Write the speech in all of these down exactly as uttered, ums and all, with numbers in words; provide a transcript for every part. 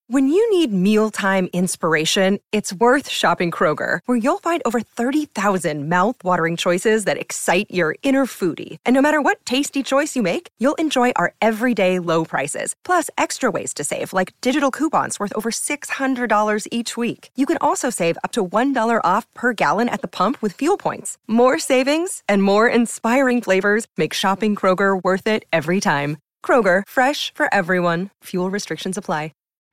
When you need mealtime inspiration, it's worth shopping Kroger, where you'll find over thirty thousand mouth-watering choices that excite your inner foodie. And no matter what tasty choice you make, you'll enjoy our everyday low prices, plus extra ways to save, like digital coupons worth over six hundred dollars each week. You can also save up to one dollar off per gallon at the pump with fuel points. More savings and more inspiring flavors make shopping Kroger worth it every time. Kroger, fresh for everyone. Fuel restrictions apply.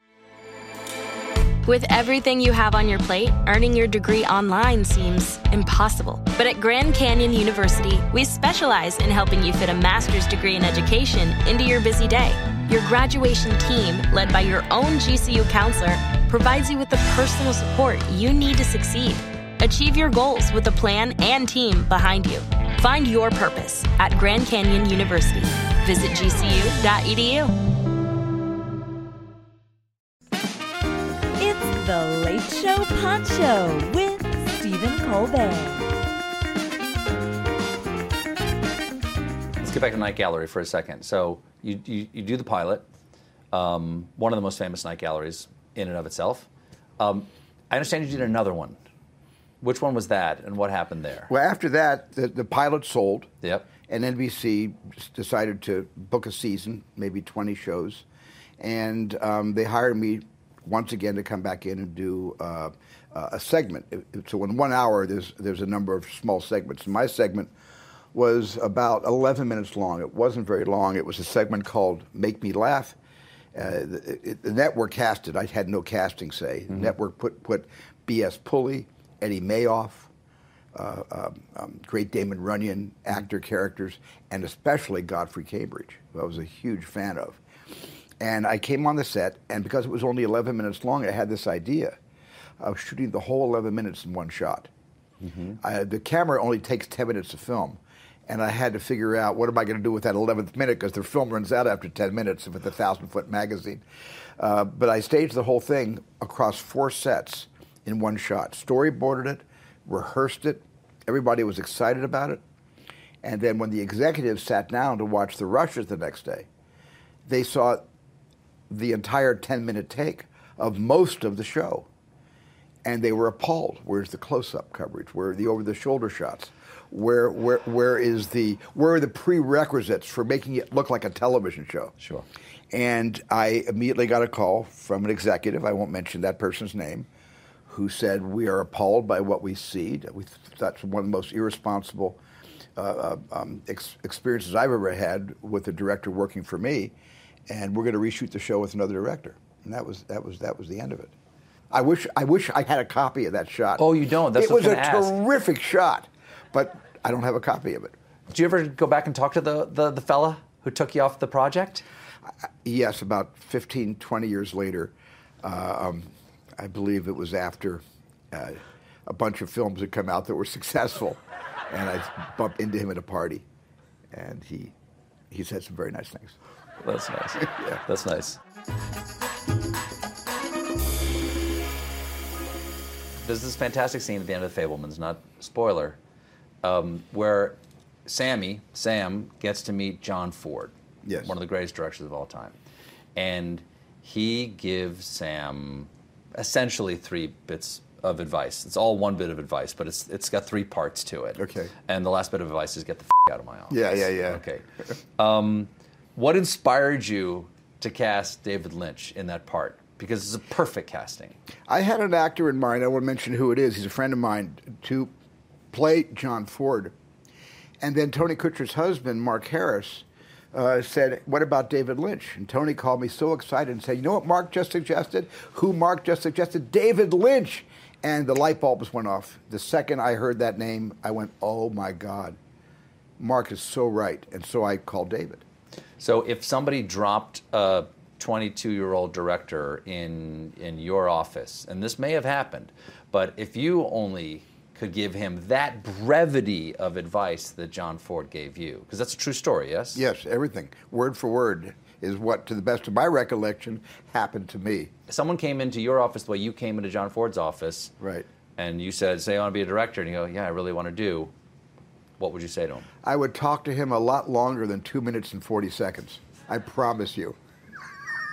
With everything you have on your plate, earning your degree online seems impossible. But at Grand Canyon University, we specialize in helping you fit a master's degree in education into your busy day. Your graduation team, led by your own G C U counselor, provides you with the personal support you need to succeed. Achieve your goals with a plan and team behind you. Find your purpose at Grand Canyon University. Visit g c u dot e d u. The Late Show Pod Show with Stephen Colbert. Let's get back to Night Gallery for a second. So you you, you do the pilot, um, one of the most famous night galleries in and of itself. Um, I understand you did another one. Which one was that, and what happened there? Well, after that, the, the pilot sold. Yep. And N B C decided to book a season, maybe twenty shows, and um, they hired me once again to come back in and do uh, uh, a segment. So in one hour, there's there's a number of small segments. My segment was about eleven minutes long. It wasn't very long. It was a segment called Make Me Laugh. Uh, the, it, the network cast it. I had no casting say. Mm-hmm. The network put, put B S Pulley, Eddie Mayoff, uh, um, um, great Damon Runyon, actor characters, and especially Godfrey Cambridge, who I was a huge fan of. And I came on the set, and because it was only eleven minutes long, I had this idea of shooting the whole eleven minutes in one shot. Mm-hmm. I, the camera only takes ten minutes to film, and I had to figure out what am I going to do with that eleventh minute, because the film runs out after ten minutes with a thousand-foot magazine. Uh, but I staged the whole thing across four sets in one shot. Storyboarded it, rehearsed it. Everybody was excited about it. And then when the executives sat down to watch the rushes the next day, they saw the entire ten-minute take of most of the show. And they were appalled. Where's the close-up coverage? Where are the over-the-shoulder shots? Where where where is the where are the prerequisites for making it look like a television show? Sure. And I immediately got a call from an executive, I won't mention that person's name, who said, we are appalled by what we see. We that's one of the most irresponsible uh, um, ex- experiences I've ever had with a director working for me. And we're going to reshoot the show with another director, and that was that was that was the end of it. I wish I wish I had a copy of that shot. Oh, you don't? That's it what was I was a gonna ask. terrific shot, but I don't have a copy of it. Did you ever go back and talk to the the, the fella who took you off the project? I, yes, about fifteen, twenty years later, uh, um, I believe it was after uh, a bunch of films had come out that were successful, and I bumped into him at a party, and he he said some very nice things. That's nice. Yeah. That's nice. There's this fantastic scene at the end of The Fabelmans, not spoiler, um, where Sammy, Sam, gets to meet John Ford, yes. one of the greatest directors of all time. And he gives Sam essentially three bits of advice. It's all one bit of advice, but it's it's got three parts to it. Okay. And the last bit of advice is get the f*** out of my office. Yeah, yeah, yeah. Okay. Um, what inspired you to cast David Lynch in that part? Because it's a perfect casting. I had an actor in mind, I won't mention who it is, he's a friend of mine, to play John Ford. And then Tony Kutcher's husband, Mark Harris, uh, said, what about David Lynch? And Tony called me so excited and said, you know what Mark just suggested? Who Mark just suggested? David Lynch! And the light bulbs went off. The second I heard that name, I went, oh my God. Mark is so right. And so I called David. So if somebody dropped a twenty-two-year-old director in in your office, and this may have happened, but if you only could give him that brevity of advice that John Ford gave you, because that's a true story, yes? Yes, everything, word for word, is what, to the best of my recollection, happened to me. Someone came into your office the way you came into John Ford's office, right? And you said, say I want to be a director, and you go, yeah, I really want to do. What would you say to him? I would talk to him a lot longer than two minutes and forty seconds. I promise you.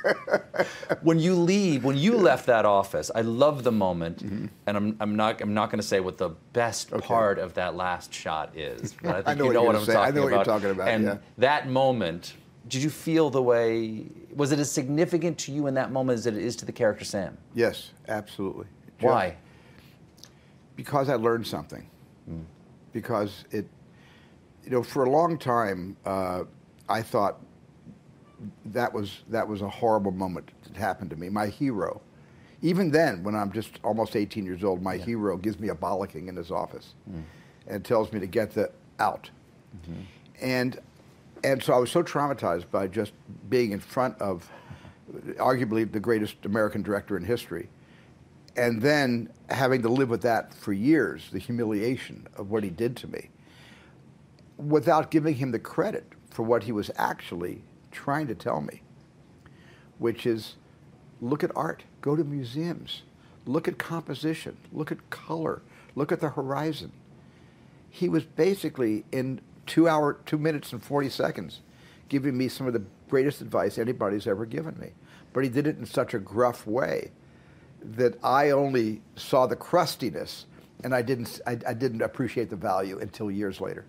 When you leave, when you left that office, I love the moment, mm-hmm. and I'm, I'm not I'm not going to say what the best okay. part of that last shot is, but I think I know you know what, what I'm say. talking I know about. what you're talking about. And yeah. that moment, did you feel the way? Was it as significant to you in that moment as it is to the character Sam? Yes, absolutely. Why? Just because I learned something. Mm. Because it, you know, for a long time, uh, I thought that was that was a horrible moment that happened to me. My hero, even then, when I'm just almost eighteen years old, my yeah. hero gives me a bollocking in his office, mm. and tells me to get the out, mm-hmm. and and so I was so traumatized by just being in front of arguably the greatest American director in history, and then having to live with that for years, the humiliation of what he did to me, without giving him the credit for what he was actually trying to tell me, which is, look at art, go to museums, look at composition, look at color, look at the horizon. He was basically in two hour, two minutes and forty seconds giving me some of the greatest advice anybody's ever given me. But he did it in such a gruff way that I only saw the crustiness, and I didn't, I, I didn't appreciate the value until years later.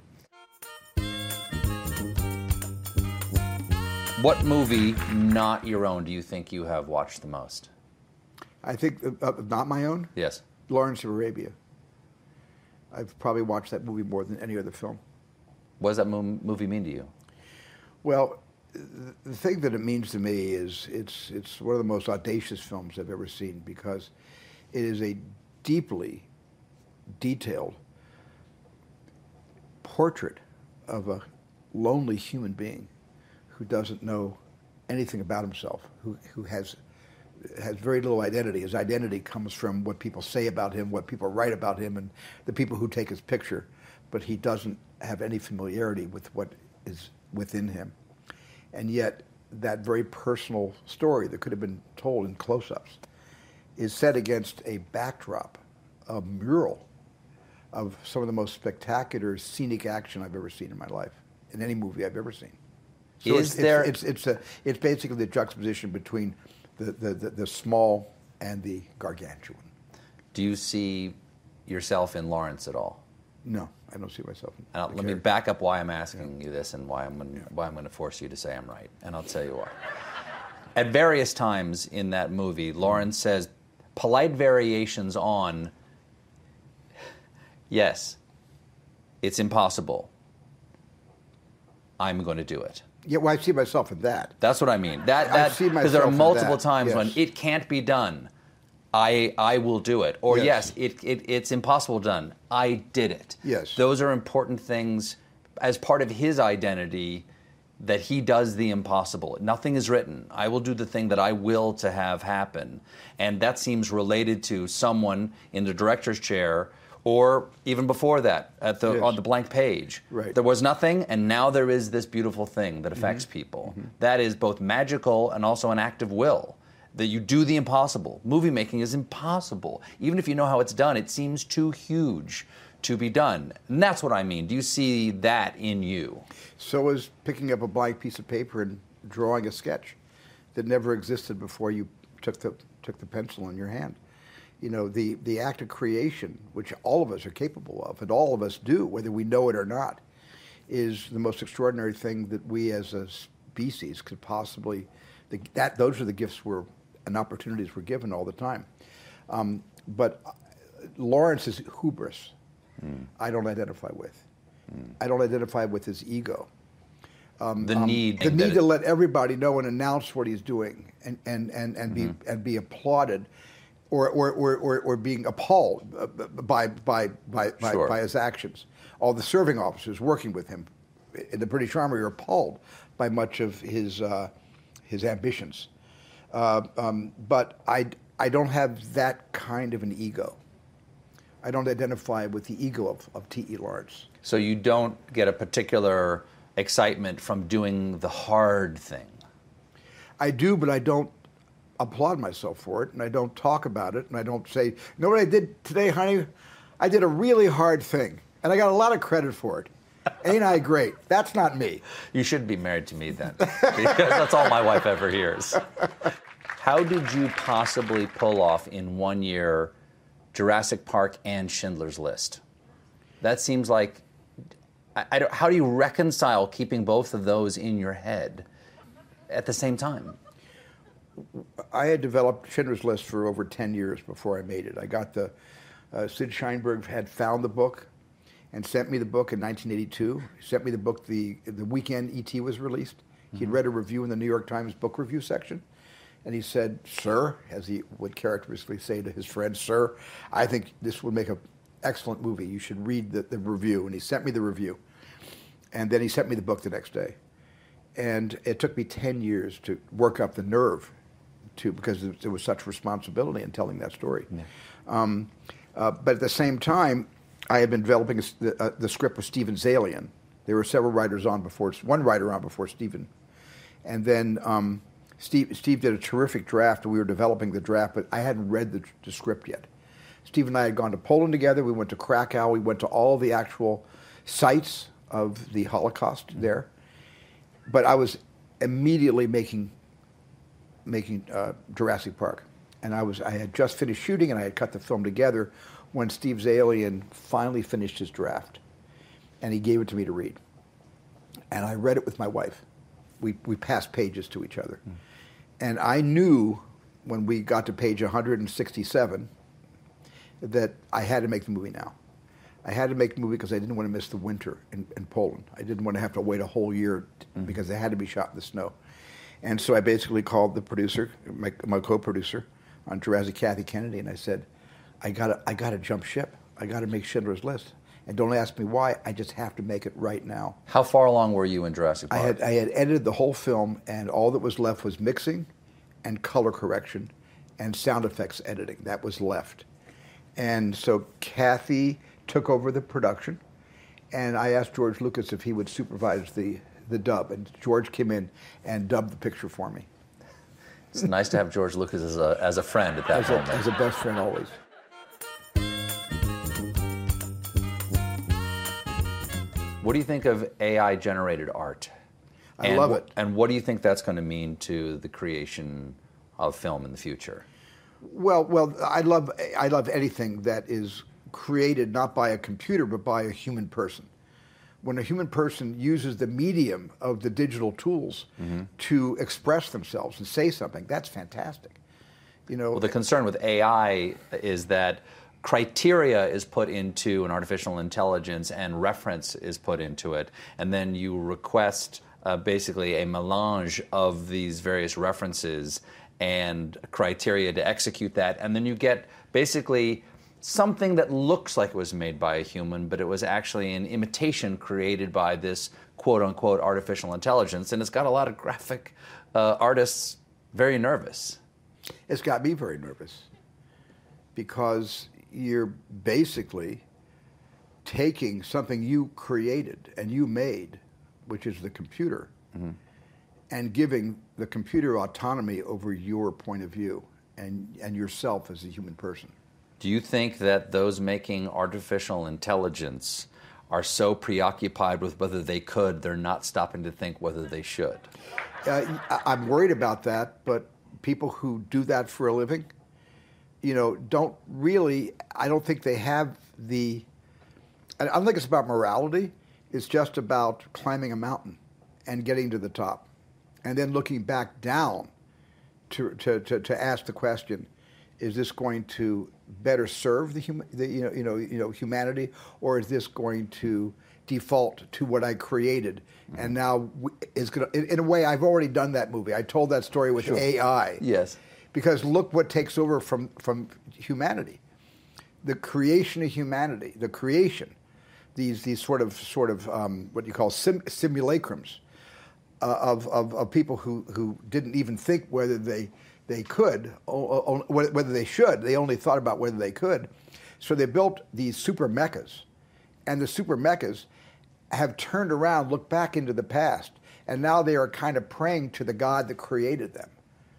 What movie, not your own, do you think you have watched the most? I think, uh, uh, not my own? Yes. Lawrence of Arabia. I've probably watched that movie more than any other film. What does that mo- movie mean to you? Well, th- the thing that it means to me is it's it's one of the most audacious films I've ever seen, because it is a deeply detailed portrait of a lonely human being who doesn't know anything about himself, who who has has very little identity. His identity comes from what people say about him, what people write about him, and the people who take his picture, but he doesn't have any familiarity with what is within him. And yet, that very personal story that could have been told in close-ups is set against a backdrop, a mural of some of the most spectacular scenic action I've ever seen in my life, in any movie I've ever seen. So is it's, there... it's, it's, it's, a, it's basically the juxtaposition between the, the, the, the small and the gargantuan. Do you see yourself in Lawrence at all? No, I don't see myself in Now, the let character. me back up why I'm asking Yeah. you this and why I'm gonna, Yeah. why I'm going to force you to say I'm right, and I'll tell you why. At various times in that movie, Lawrence says polite variations on, yes, it's impossible. I'm going to do it. Yeah, well, I see myself in that. That's what I mean. That I that see because there are myself in multiple that, times yes. when it can't be done. I I will do it. Or yes, Yes. it, it it's impossible done. I did it. Yes. Those are important things as part of his identity, that he does the impossible. Nothing is written. I will do the thing that I will to have happen. And that seems related to someone in the director's chair, or even before that, at the Yes. on the blank page. Right. There was nothing, and now there is this beautiful thing that affects Mm-hmm. people. Mm-hmm. That is both magical and also an act of will. That you do the impossible. Movie making is impossible. Even if you know how it's done, it seems too huge to be done. And that's what I mean. Do you see that in you? So is picking up a blank piece of paper and drawing a sketch that never existed before you took the took the pencil in your hand. You know, the, the act of creation, which all of us are capable of, and all of us do, whether we know it or not, is the most extraordinary thing that we as a species could possibly, the, that those are the gifts we're, and opportunities we're given all the time. Um, but Lawrence's hubris, mm. I don't identify with. Mm. I don't identify with his ego. Um, the um, need, the need it, to let everybody know and announce what he's doing, and and and, and mm-hmm. be and be applauded, or or or, or, or being appalled by by by by, sure. by his actions. All the serving officers working with him in the British Army are appalled by much of his uh, his ambitions. Uh, um, but I I don't have that kind of an ego. I don't identify with the ego of, of T E Lawrence. So you don't get a particular excitement from doing the hard thing? I do, but I don't applaud myself for it, and I don't talk about it, and I don't say, you know what I did today, honey? I did a really hard thing, and I got a lot of credit for it. Ain't I great? That's not me. You should be married to me then, because that's all my wife ever hears. How did you possibly pull off in one year Jurassic Park and Schindler's List? That seems like, I, I don't, how do you reconcile keeping both of those in your head at the same time? I had developed Schindler's List for over ten years before I made it. I got the, uh, Sid Sheinberg had found the book and sent me the book in nineteen eighty-two. He sent me the book the, the weekend E T was released. Mm-hmm. He'd read a review in the New York Times book review section. And he said, sir, as he would characteristically say to his friends, sir, I think this would make an excellent movie. You should read the, the review. And he sent me the review. And then he sent me the book the next day. And it took me ten years to work up the nerve to, because there was such responsibility in telling that story. Yeah. Um, uh, but at the same time, I had been developing a, the, uh, the script with Steven Zalian. There were several writers on before, one writer on before Steven. And then um, Steve, Steve did a terrific draft, and we were developing the draft, but I hadn't read the, the script yet. Steve and I had gone to Poland together. We went to Krakow. We went to all the actual sites of the Holocaust mm-hmm. there. But I was immediately making making uh, Jurassic Park. And I was I had just finished shooting, and I had cut the film together when Steve Zalian finally finished his draft. And he gave it to me to read. And I read it with my wife. We, we passed pages to each other. Mm. And I knew when we got to page one hundred sixty-seven that I had to make the movie now. I had to make the movie because I didn't want to miss the winter in, in Poland. I didn't want to have to wait a whole year t- mm. because they had to be shot in the snow. And so I basically called the producer, my, my co-producer on Jurassic, Kathy Kennedy, and I said, I gotta, I gotta jump ship. I gotta make Schindler's List. And don't ask me why, I just have to make it right now. How far along were you in Jurassic Park? I had, I had edited the whole film, and all that was left was mixing and color correction and sound effects editing. That was left. And so Kathy took over the production, and I asked George Lucas if he would supervise the, the dub, and George came in and dubbed the picture for me. It's nice to have George Lucas as a, as a friend at that as moment. A, as a best friend always. What do you think of A I-generated art? I and, love it. And what do you think that's going to mean to the creation of film in the future? Well, well, I love I love anything that is created not by a computer but by a human person. When a human person uses the medium of the digital tools mm-hmm. to express themselves and say something, that's fantastic. You know, well, the concern with A I is that criteria is put into an artificial intelligence and reference is put into it, and then you request uh, basically a melange of these various references and criteria to execute that, and then you get basically something that looks like it was made by a human, but it was actually an imitation created by this quote-unquote artificial intelligence, and it's got a lot of graphic uh, artists very nervous. It's got me very nervous because you're basically taking something you created and you made, which is the computer, mm-hmm. and giving the computer autonomy over your point of view and, and yourself as a human person. Do you think that those making artificial intelligence are so preoccupied with whether they could, they're not stopping to think whether they should? Uh, I'm worried about that, but people who do that for a living, you know, don't really, I don't think they have the, I don't think it's about morality. It's just about climbing a mountain and getting to the top and then looking back down to to, to, to ask the question, is this going to better serve the, hum, the you know you know you know humanity, or is this going to default to what I created? Mm-hmm. And now is going to, in, in a way, I've already done that movie. I told that story with sure. A I. Yes. Because look what takes over from, from humanity. The creation of humanity, the creation, these these sort of sort of um, what you call sim, simulacrums uh, of, of of people who, who didn't even think whether they they could, or, or whether they should. They only thought about whether they could. So they built these super mechas, and the super mechas have turned around, looked back into the past, and now they are kind of praying to the God that created them.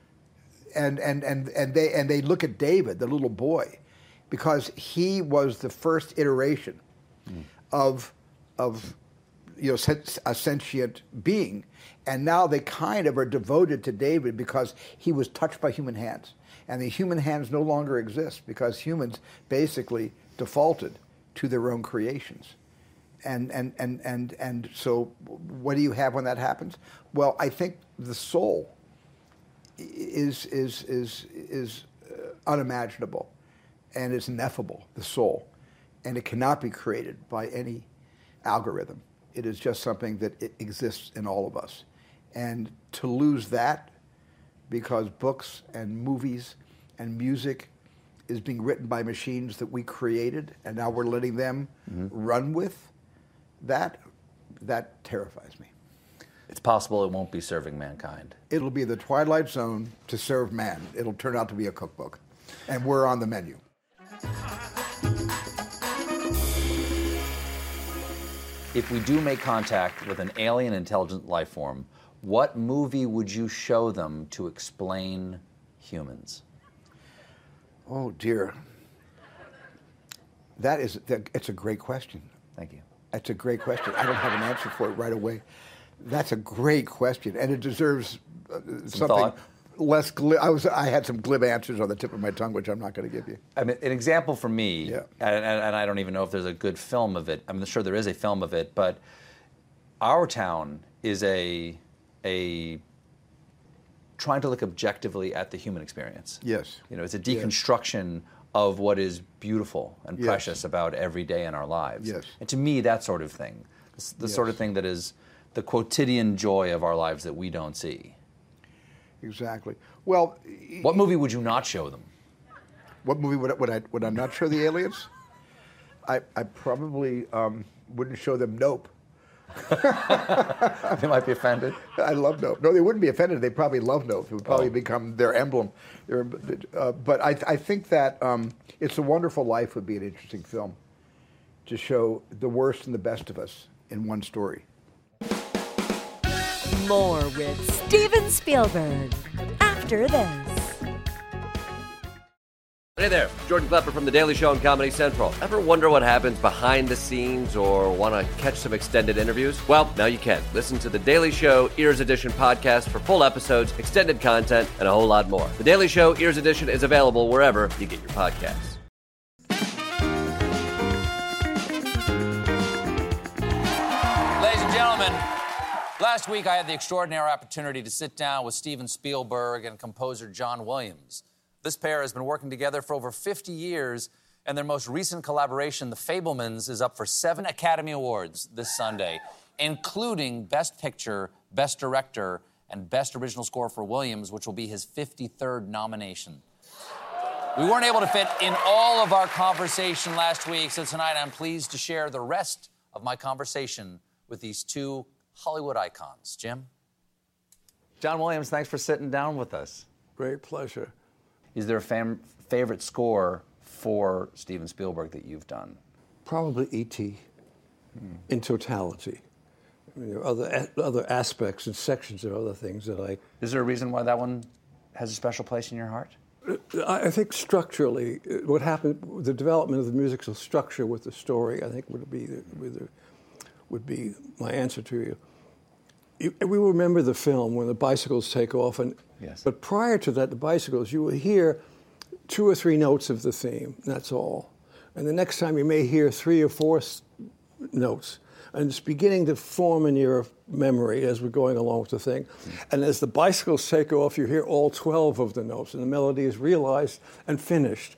And and and and they and they look at David, the little boy, because he was the first iteration mm. of of you know, sen- a sentient being. And now they kind of are devoted to David because he was touched by human hands. And the human hands no longer exist because humans basically defaulted to their own creations. And, and, and, and, and so what do you have when that happens? Well, I think the soul is, is, is, is uh, unimaginable, and it's ineffable, the soul. And it cannot be created by any algorithm. It is just something that it exists in all of us. And to lose that because books and movies and music is being written by machines that we created, and now we're letting them mm-hmm. run with, that, that terrifies me. It's possible it won't be serving mankind. It'll be the Twilight Zone to serve man. It'll turn out to be a cookbook. And we're on the menu. If we do make contact with an alien intelligent life form, what movie would you show them to explain humans? Oh, dear. That is, that, it's a great question. Thank you. That's a great question. I don't have an answer for it right away. That's a great question, and it deserves uh, something thought. less glib. I was, I had some glib answers on the tip of my tongue, which I'm not going to give you. I mean, an example for me, yeah. and, and, and I don't even know if there's a good film of it. I'm sure there is a film of it, but Our Town is a a trying to look objectively at the human experience. Yes. You know, it's a deconstruction yes. of what is beautiful and yes. precious about every day in our lives. Yes. And to me, that sort of thing, the yes. sort of thing that is the quotidian joy of our lives that we don't see. Exactly. Well, what movie would you not show them? What movie would I, would I, would I not show the aliens? I, I probably um, wouldn't show them Nope. They might be offended. I love Nope. No, they wouldn't be offended. They probably love Nope. It would probably oh. become their emblem. Their, uh, but I, I think that um, It's a Wonderful Life would be an interesting film to show the worst and the best of us in one story. More with Steven Spielberg after this. Hey there, Jordan Klepper from The Daily Show on Comedy Central. Ever wonder what happens behind the scenes or want to catch some extended interviews? Well, now you can. Listen to The Daily Show Ears Edition podcast for full episodes, extended content, and a whole lot more. The Daily Show Ears Edition is available wherever you get your podcasts. Ladies and gentlemen, last week I had the extraordinary opportunity to sit down with Steven Spielberg and composer John Williams. This pair has been working together for over fifty years, and their most recent collaboration, The Fabelmans, is up for seven Academy Awards this Sunday, including Best Picture, Best Director, and Best Original Score for Williams, which will be his fifty-third nomination. We weren't able to fit in all of our conversation last week, so tonight I'm pleased to share the rest of my conversation with these two Hollywood icons. Jim? John Williams, thanks for sitting down with us. Great pleasure. Is there a fam- favorite score for Steven Spielberg that you've done? Probably E T Hmm. in totality. I mean, there are other, other aspects and sections of other things that I... Is there a reason why that one has a special place in your heart? I think structurally, what happened, the development of the musical structure with the story, I think would be the, would, the, would be my answer to you. you. We remember the film when the bicycles take off, and yes. but prior to that, the bicycles, you will hear two or three notes of the theme, that's all. And the next time you may hear three or four s- notes. And it's beginning to form in your memory as we're going along with the thing. And as the bicycles take off, you hear all twelve of the notes, and the melody is realized and finished.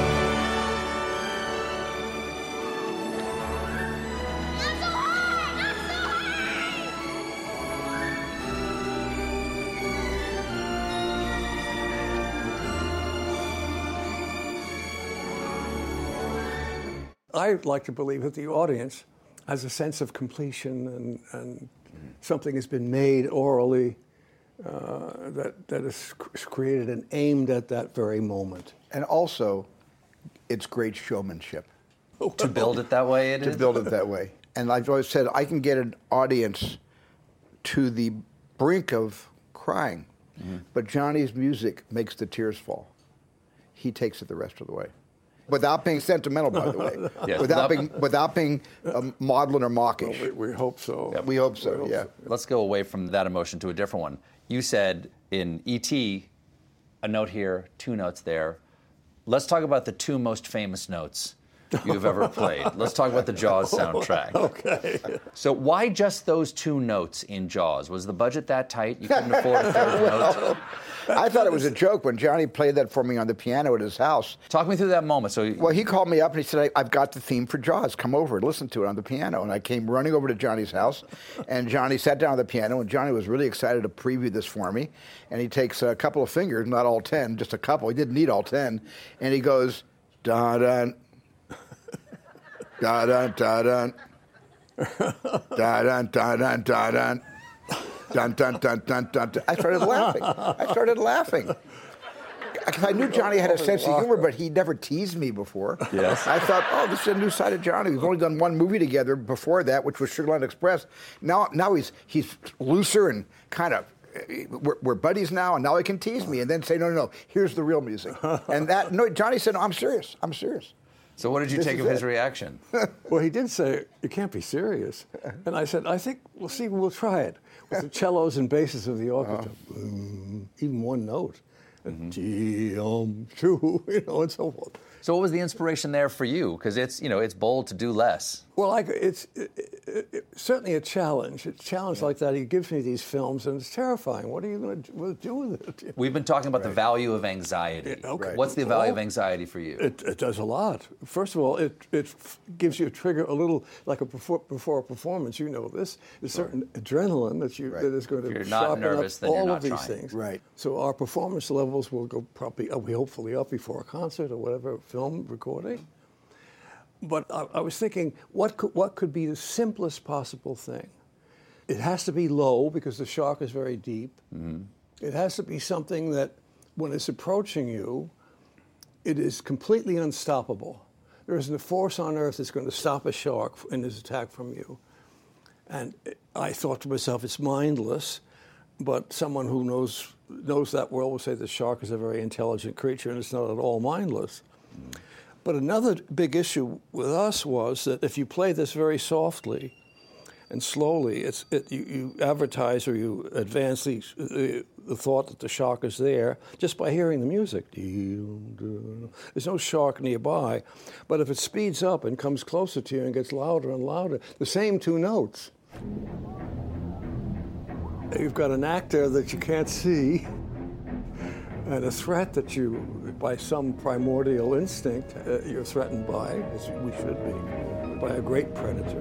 I like to believe that the audience has a sense of completion and, and something has been made orally uh, that, that is created and aimed at that very moment. And also, it's great showmanship. To build it that way, it to is? To build it that way. And I've always said, I can get an audience to the brink of crying, mm-hmm. but Johnny's music makes the tears fall. He takes it the rest of the way. without being sentimental, by the way. Yes, without, without- being without being um, maudlin or mawkish. We, we hope so. We hope so. We hope yeah. so. Let's go away from that emotion to a different one. You said in E T, a note here, two notes there. Let's talk about the two most famous notes you've ever played. Let's talk about the Jaws soundtrack. Okay. So why just those two notes in Jaws? Was the budget that tight? You couldn't afford a third note? I thought it was a joke when Johnny played that for me on the piano at his house. Talk me through that moment. So, Well, he called me up and he said, I, I've got the theme for Jaws. Come over and listen to it on the piano. And I came running over to Johnny's house, and Johnny sat down on the piano, and Johnny was really excited to preview this for me. And he takes a couple of fingers, not all ten, just a couple. He didn't need all ten. And he goes, da-dun, da-dun, da-dun, da-dun, da-dun, da-dun. Dun, dun, dun, dun, dun, dun. I started laughing. I started laughing. Because I knew Johnny had a sense of humor, but he never teased me before. Yes. I thought, oh, this is a new side of Johnny. We've only done one movie together before that, which was Sugarland Express. Now, now he's he's looser and kind of, we're, we're buddies now, and now he can tease me and then say, no, no, no, here's the real music. And that, no, Johnny said, no, I'm serious. I'm serious. so what did you This take is of his it. reaction? Well, he did say, you can't be serious. And I said, I think, we'll see, we'll try it. With the cellos and basses of the orchestra. Boom, even one note. And G-um, two, you know, and so forth. So what was the inspiration there for you? Because it's, you know, it's bold to do less. Well, I, it's it, it, it, certainly a challenge. A challenge like that, he gives me these films, and it's terrifying. What are you going to do with it? We've been talking about the value of anxiety. Yeah, okay. What's the value of Well, anxiety for you? It, it does a lot. First of all, it, it f- gives you a trigger, a little like a before, before a performance. You know this. There's certain adrenaline that you Right. that is going to If you're not sharpen nervous, up then you're all not of these trying. things. Right. So our performance levels will go probably, uh, we hopefully up before a concert or whatever film recording. But I, I was thinking, what could, what could be the simplest possible thing? It has to be low because the shark is very deep. Mm-hmm. It has to be something that, when it's approaching you, it is completely unstoppable. There isn't a force on earth that's going to stop a shark in his attack from you. And I thought to myself, it's mindless, but someone who knows knows that well will say the shark is a very intelligent creature and it's not at all mindless. Mm. But another big issue with us was that if you play this very softly and slowly, it's, it, you, you advertise or you advance the, the, the thought that the shark is there just by hearing the music. There's no shark nearby. But if it speeds up and comes closer to you and gets louder and louder, the same two notes, you've got an actor that you can't see and a threat that you, by some primordial instinct, uh, you're threatened by, as we should be, by a great predator.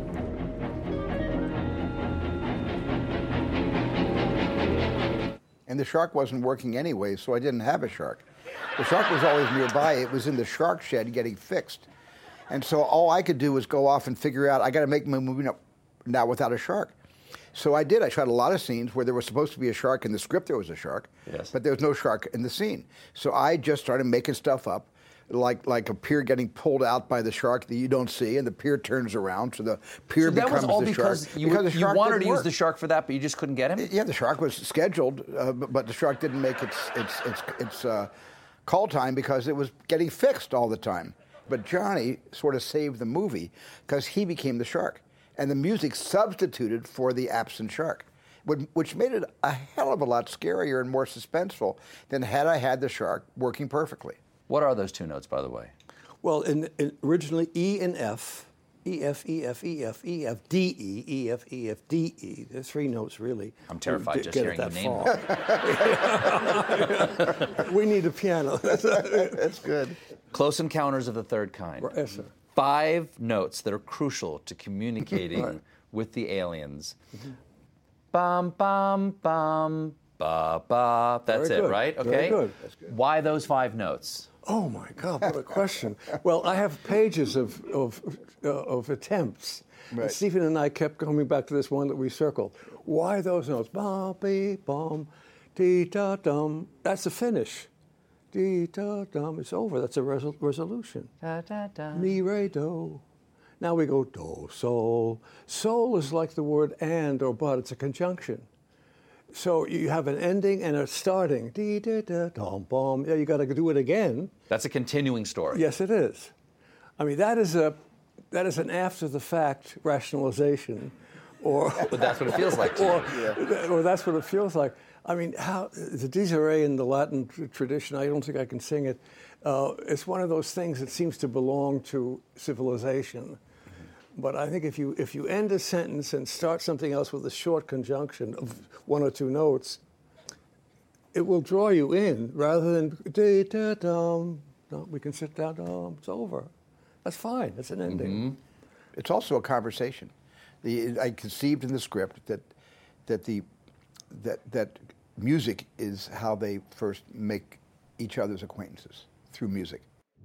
And the shark wasn't working anyway, so I didn't have a shark. The shark was always nearby. It was in the shark shed getting fixed. And so all I could do was go off and figure out, I got to make my movie now without a shark. So I did. I shot a lot of scenes where there was supposed to be a shark. In the script, there was a shark. Yes. But there was no shark in the scene. So I just started making stuff up, like like a pier getting pulled out by the shark that you don't see, and the pier turns around, so the pier So that becomes was all the because shark. you, because the you shark wanted didn't to use work. the shark for that, but you just couldn't get him? Yeah, the shark was scheduled, uh, but, but the shark didn't make its its its its uh, call time because it was getting fixed all the time. But Johnny sort of saved the movie because he became the shark, and the music substituted for the absent shark, which made it a hell of a lot scarier and more suspenseful than had I had the shark working perfectly. What are those two notes, by the way? Well, in, in originally E and F, E, F, E, F, E, F, E, F, D, E, E, F, E, F, D, E. There's three notes, really. I'm terrified to just get it hearing you that name far. We need a piano. That's good. Close Encounters of the Third Kind. Yes, sir. Five notes that are crucial to communicating with the aliens. Mm-hmm. Bum, bum, bum, ba, ba. That's Very it, good. right? Okay. Very good. That's good. Why those five notes? Oh my God, what a question. Well, I have pages of, of, uh, of attempts. Right. And Stephen and I kept coming back to this one that we circled. Why those notes? Ba, be, bum, dee, da, dum. That's the finish. Dee, da, dum. It's over. That's a resol- resolution. Da, da, da. Mi, re, do. Now we go do, sol. Sol is like the word and or but. It's a conjunction. So you have an ending and a starting. Dee da da dum bum. Yeah, you got to do it again. That's a continuing story. Yes, it is. I mean, that is a that is an after-the-fact rationalization, or but that's what it feels like. or, yeah. or that's what it feels like. I mean, how the disarray in the Latin tradition? I don't think I can sing it. Uh, it's one of those things that seems to belong to civilization. But I think if you if you end a sentence and start something else with a short conjunction of one or two notes, it will draw you in rather than da da dum. No, we can sit down. Dum. It's over. That's fine. It's an ending. Mm-hmm. It's also a conversation. The I conceived in the script that that the that that music is how they first make each other's acquaintances, through music.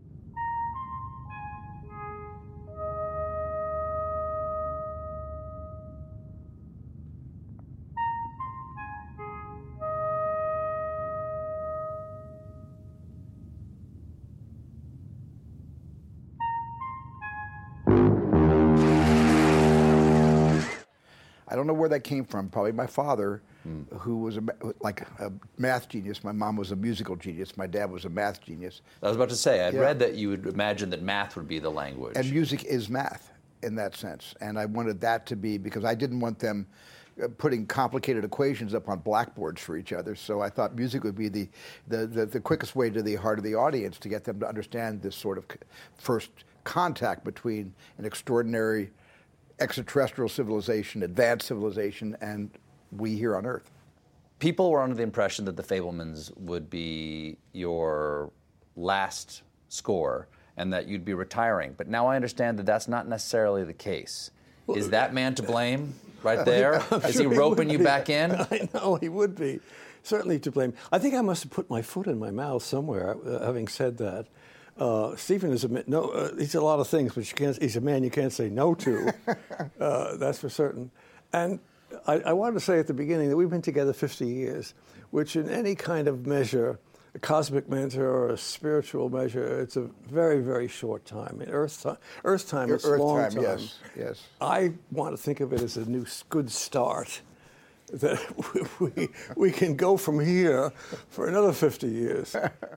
I don't know where that came from. Probably my father, mm. who was a, like a math genius. My mom was a musical genius. My dad was a math genius. I was about to say, I'd yeah. read that you would imagine that math would be the language. And music is math in that sense. And I wanted that to be, because I didn't want them putting complicated equations up on blackboards for each other. So I thought music would be the, the, the, the quickest way to the heart of the audience to get them to understand this sort of first contact between an extraordinary extraterrestrial civilization, advanced civilization, and we here on Earth. People were under the impression that The Fabelmans would be your last score and that you'd be retiring. But now I understand that that's not necessarily the case. Is that man to blame right there? I'm Is sure he roping he you be. back in? I know, he would be. Certainly to blame. I think I must have put my foot in my mouth somewhere, uh, having said that. Uh, Stephen is a no. Uh, he's a lot of things, but you can't. He's a man you can't say no to. uh, that's for certain. And I, I wanted to say at the beginning that we've been together fifty years, which in any kind of measure, a cosmic measure or a spiritual measure, it's a very, very short time. I mean, Earth time. Earth time is a Earth long time, time. Yes, yes. I want to think of it as a new good start. That we we can go from here for another fifty years.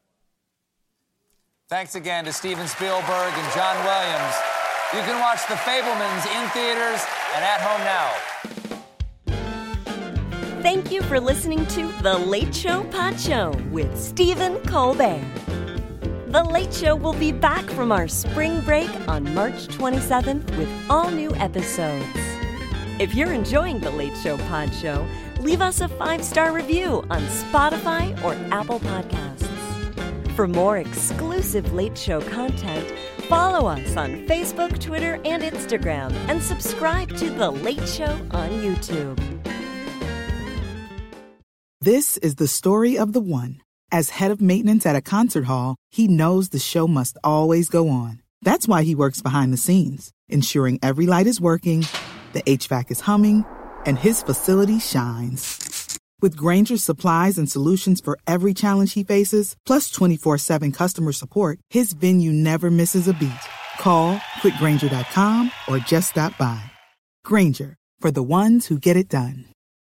Thanks again to Steven Spielberg and John Williams. You can watch The Fabelmans in theaters and at home now. Thank you for listening to The Late Show Pod Show with Stephen Colbert. The Late Show will be back from our spring break on March twenty-seventh with all new episodes. If you're enjoying The Late Show Pod Show, leave us a five-star review on Spotify or Apple Podcasts. For more exclusive Late Show content, follow us on Facebook, Twitter, and Instagram, and subscribe to The Late Show on YouTube. This is the story of the one. As head of maintenance at a concert hall, he knows the show must always go on. That's why he works behind the scenes, ensuring every light is working, the H V A C is humming, and his facility shines. With Grainger's supplies and solutions for every challenge he faces, plus twenty-four seven customer support, his venue never misses a beat. Call quick grainger dot com or just stop by. Grainger, for the ones who get it done.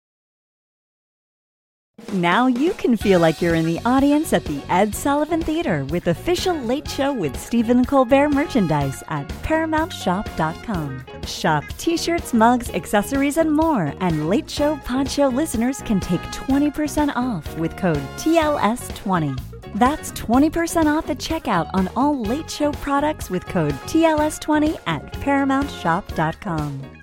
Now you can feel like you're in the audience at the Ed Sullivan Theater with official Late Show with Stephen Colbert merchandise at paramount shop dot com. Shop t-shirts, mugs, accessories, and more. And Late Show Pod Show listeners can take twenty percent off with code T L S twenty. That's twenty percent off at checkout on all Late Show products with code T L S twenty at paramount shop dot com.